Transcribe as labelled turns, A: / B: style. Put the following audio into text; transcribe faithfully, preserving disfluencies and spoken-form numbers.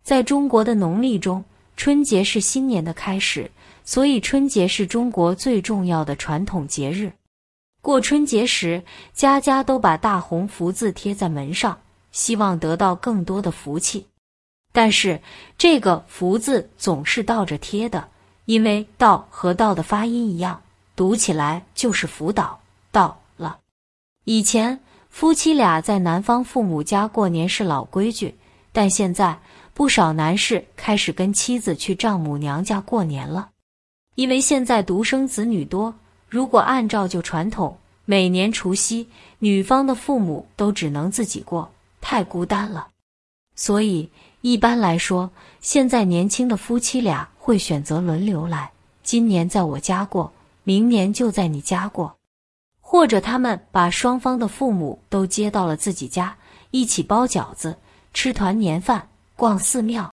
A: 在中国的农历中，春节是新年的开始，所以春节是中国最重要的传统节日。过春节时，家家都把大红福字贴在门上，希望得到更多的福气。但是这个福字总是倒着贴的，因为倒和倒的发音一样，读起来就是福倒倒了。以前夫妻俩在男方父母家过年是老规矩，但现在不少男士开始跟妻子去丈母娘家过年了。因为现在独生子女多，如果按照旧传统，每年除夕女方的父母都只能自己过，太孤单了。所以一般来说，现在年轻的夫妻俩会选择轮流来，今年在我家过，明年就在你家过。或者他们把双方的父母都接到了自己家，一起包饺子，吃团年饭，逛寺庙，